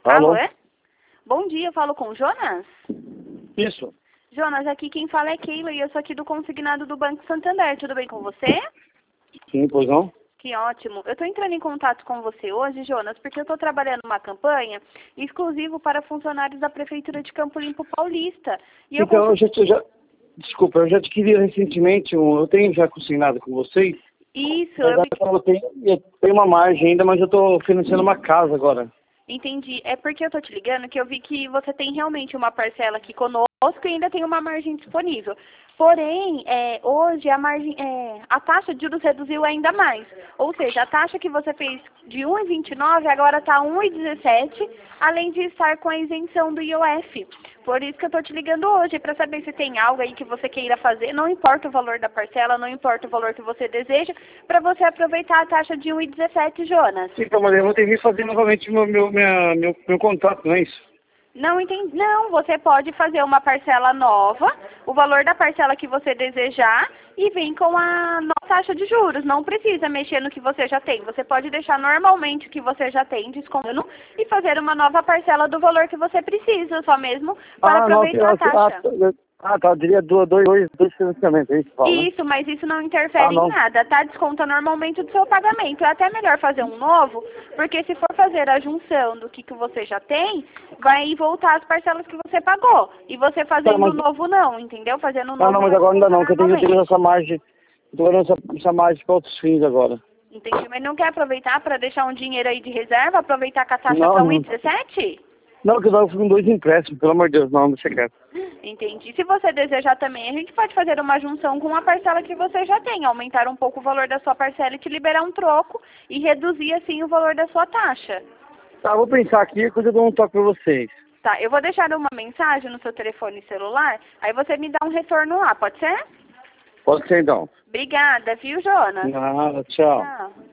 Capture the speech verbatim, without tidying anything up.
Alô? Alô, é? Bom dia, eu falo com o Jonas? Isso. Jonas, aqui quem fala é Keila e eu sou aqui do consignado do Banco Santander. Tudo bem com você? Sim, pois não? Que ótimo. Eu estou entrando em contato com você hoje, Jonas, porque eu estou trabalhando uma campanha exclusiva para funcionários da Prefeitura de Campo Limpo Paulista. E eu Então, eu consegui... já, eu já... Desculpa, eu já adquiri recentemente, um, eu tenho já consignado com vocês. Isso, eu Agora me... eu tenho, eu tenho uma margem ainda, mas eu estou financiando uma casa agora. entendi. É porque eu estou te ligando que eu vi que você tem realmente uma parcela aqui conosco e ainda tem uma margem disponível. Porém, é, hoje a margem, é, a taxa de juros reduziu ainda mais. Ou seja, a taxa que você fez de um vírgula vinte e nove agora está um vírgula dezessete, além de estar com a isenção do I O F. Por isso que eu estou te ligando hoje, para saber se tem algo aí que você queira fazer, não importa o valor da parcela, não importa o valor que você deseja, para você aproveitar a taxa de um vírgula dezessete, Jonas. Então, mas eu vou ter que fazer novamente meu, meu, minha, meu, meu contrato, não é isso? Não entendi. Não, você pode fazer uma parcela nova, o valor da parcela que você desejar e vem com a nova taxa de juros. Não precisa mexer no que você já tem. Você pode deixar normalmente o que você já tem descontando e fazer uma nova parcela do valor que você precisa, só mesmo para Ah, não, aproveitar a taxa. ah, tá, eu diria dois, dois, dois, dois financiamentos, é isso que fala, né? Isso, mas isso não interfere Ah, não. em nada, tá? Desconta normalmente do seu pagamento. É até melhor fazer um novo, porque se for fazer a junção do que, que você já tem, vai voltar as parcelas que você pagou. E você fazendo Tá, mas... novo não, entendeu? Fazendo Ah, novo não, mas vai agora ainda voltar não, que eu tenho, eu tenho normalmente. essa margem, eu tô ganhando essa, essa margem para outros fins agora. Entendi, mas não quer aproveitar para deixar um dinheiro aí de reserva, aproveitar que a taxa Não, tá não. um vírgula dezessete? Não, que eu tava com dois empréstimos, pelo amor de Deus, não, deixa quieto. Entendi. Se você desejar também, a gente pode fazer uma junção com a parcela que você já tem, aumentar um pouco o valor da sua parcela e te liberar um troco e reduzir assim o valor da sua taxa. Tá, vou pensar aqui, coisa eu dou um toque pra vocês. Tá, eu vou deixar uma mensagem no seu telefone celular, aí você me dá um retorno lá, pode ser? Pode ser então. Obrigada, viu, Jonas? Nada, tchau. Tchau.